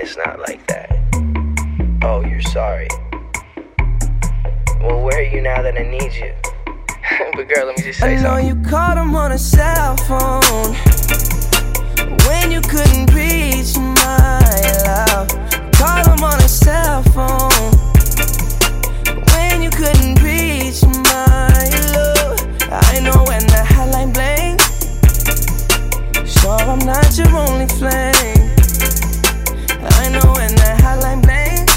it's not like that. Oh, you're sorry. Well, where are you now that I need you? But girl, let me just say something. I know you called him on a cell phone when you couldn't reach my love. Called him on a cell phone when you couldn't reach my love. I know when the hotline bling, sure I'm not your only flame. I know when the hotline bling,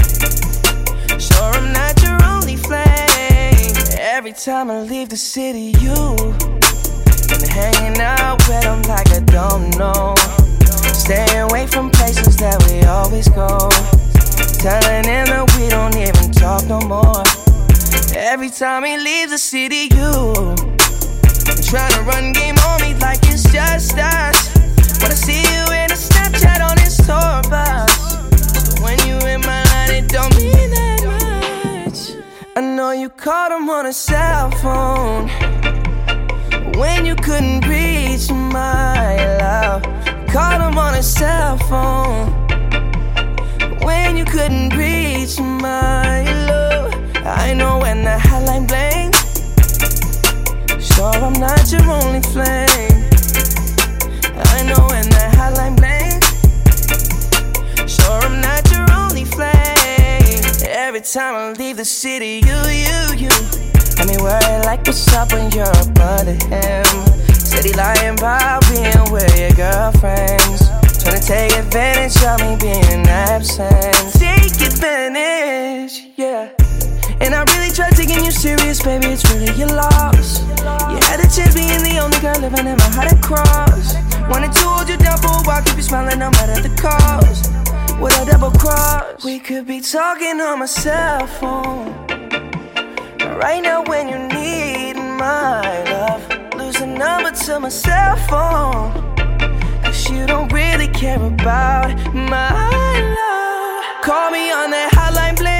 sure I'm not your only flame. Every time I leave the city, you been hanging out with them like I don't know. Staying away from places that we always go. Telling him that we don't even talk no more. Every time he leaves the city, you trying to run game on me like it's just us. When I see you in a Snapchat on his tour bus, so when you in my line, it don't mean that much. I know you called him on a cell phone when you couldn't reach my love. Called him on a cell phone when you couldn't reach my love. I know when the hotline bling, sure I'm not your only flame. I know when the hotline bling, sure I'm not your only flame. Every time I leave the city, you got me worried like what's up when you're up under him. Steady lying about being with your girlfriends, trying to take advantage of me being absent. Take advantage, yeah. And I really tried taking you serious, baby, it's really your loss. You had a chance being the only girl living in my heart at cross. Wanted to hold you down for a while, keep you smiling no matter the cost. With a double cross, we could be talking on my cell phone right now when you need my love. Lose the number to my cell phone, 'cause you don't really care about my love. Call me on that hotline,